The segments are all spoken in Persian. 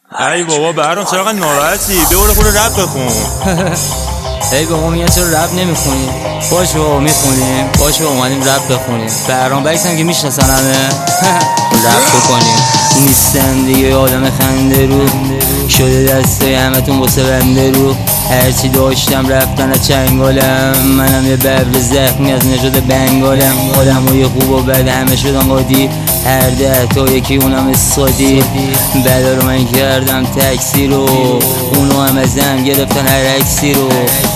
ای بابا برام چقدر ناراحتی؟ بیا خود رپ بخون. ای بابا میگن چرا رپ نمیخونی؟ باشه بابا میخونیم، باشه بابا اومدیم رپ بخونیم. برام بکسم که میشناسن همه. رپ بکنیم. نیستم دیگه آدم خنده رو، شده دستای همتون واسه بنده رو. هرچی داشتم رفتن از چنگالم، منم یه ببر زخمی از نژاد بنگالم. آدمای خوب و بد همه شدن قاطی، هر 10 تا یکی اونم استادی. بدا رو من کردم تکسی رو، اونو هم ازم گرفتن هر عکسی رو.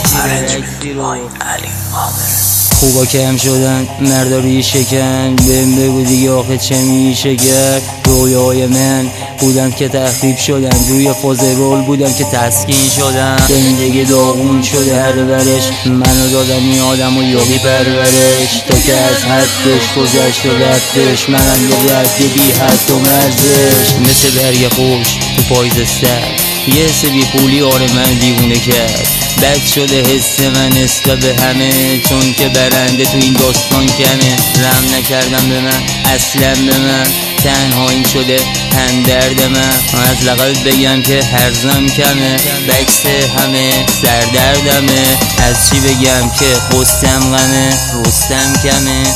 خوبا کم شدن مردا روی شکن، بهم بگو دیگه آخه چه میشه کرد. رویای من بودن که تخریب شدن، روی فاز رول بودن که تسکین شدن. زندگی داغون شده هر ورش، منو دادن این آدم و یاقی پرورش. تا که از حدش گذشت و رفتش، منم یه رد بی حد و مرزش. مثل برگ خوش تو پاییز سر، یه حس بی پولی آره من دیوونه کرد. بد شده حس من نسبت به همه، چون که برنده تو این داستان کمه. رحم نکردم به من اصلا، به من تنهاییم شده هم درد من. از لقبت بگم که هرزم کمه، بکس همه سردردمه. از چی بگم که قصم غمه، رستم کمه.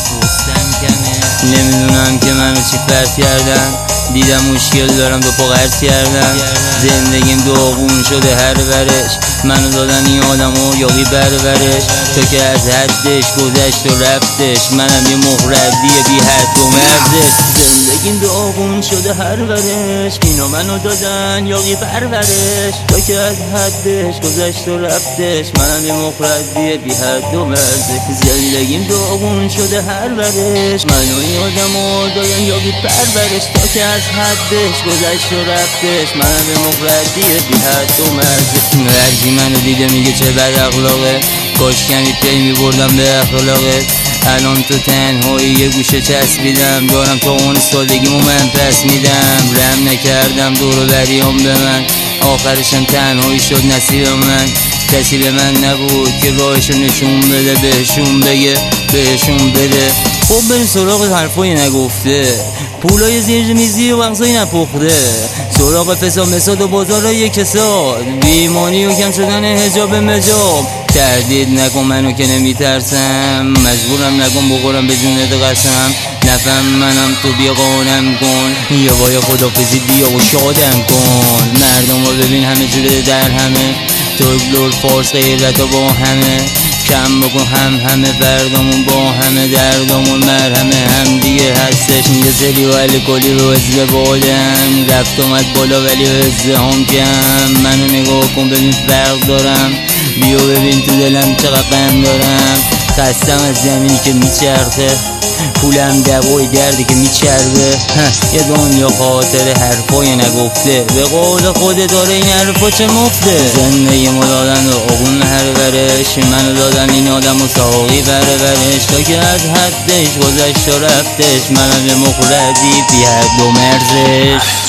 نمیدونم که منو چی فرض کردن، دیدم مشکل دارم دو پا قرض کردم. زندگیم داغون شده هر ورش، منو دادن این آدمو یاقی برورش. تا که از حدش گذشت و رفتش، منم یه مخردی بی حد و مرزش. زندگیم داغون شده هر ورش، اینا منو دادن یاقی برورش. تا که از حدش گذشت و رفتش، منم یه مخردی بی حد و مرزش. زندگیم داغون شده هر ورش، منو این آدمو دادن یاقی برورش. تا که از حدش گذشت و رفتش، منم یه مخردی بی حد و مرزش. هرکی منو دیده میگه چه بد اخلاقه، کاش کمی پی میبردم به اخلاقه. الان تو تنهایی یه گوشه چسبیدم، دارم تا اون سادگیمو من پس میدم. رحم نکردم دور و بریام به من، آخرشم تنهایی شد نصیب من. کسی به من نبود که راهشو نشون بده، بهشون بگه بهشون بده. خب بریم سراغ حرفای نگفته، پولای زیر میزی و بغضای نپخته. سراغ فساد مساد و بازارای کساد، بیمانی و کم شدن حجاب مجاب. تهدید نکن منو که نمیترسم، مجبورم نکن بخورم به جونت قسم. نفهم منم تو بیا قانم کن، یا باید خدافزی بیا و شادم کن. مردم رو ببین همه جوره در همه، ترک فارس غیرت با همه. کم بکن همه بردامون با همه، دردامون مرهمه هم دیگه هستش. یه سری و الکلی رو عزه بادم، رفت اومد بالا ولی عزه هم کم. منو نگاه کن ببین فرق دارم، بیا ببین تو دلم چقدر غم دارم. خستم از زمینی که میچرخه، پولم دوای دردی که میچربه. یه دنیا خاطر حرفای نگفته، به قول خود داره این حرفا چه مفته. زندگی مو دادن و اغون هر ورش، منو دادن این آدم و ساقی برورش. تا که از حدش گذشت و رفتش، منم یه مخردی بی حد و مرزش.